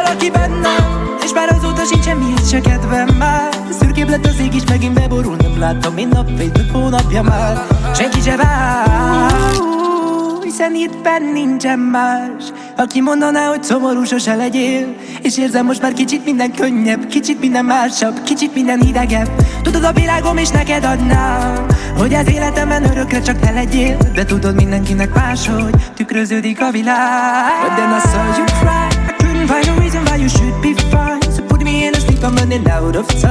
valaki bennem, és már azóta sincs semmihez se kedvem már. Szürkébb lett az ég is, megint beborul, nem láttam mind nap, fél hónapja már. Senki se vár, hiszen itt benn nincsen más, aki mondaná, hogy szomorú sose legyél. És érzem most már kicsit minden könnyebb, kicsit minden másabb, kicsit minden hidegebb. Tudod, a világom is neked adnám, hogy az életemben örökre csak te legyél. De tudod, mindenkinek máshogy tükröződik a világ. But then I saw you cry, I couldn't find a reason why you should be fine. So put me in a sleep, I'm running out of time.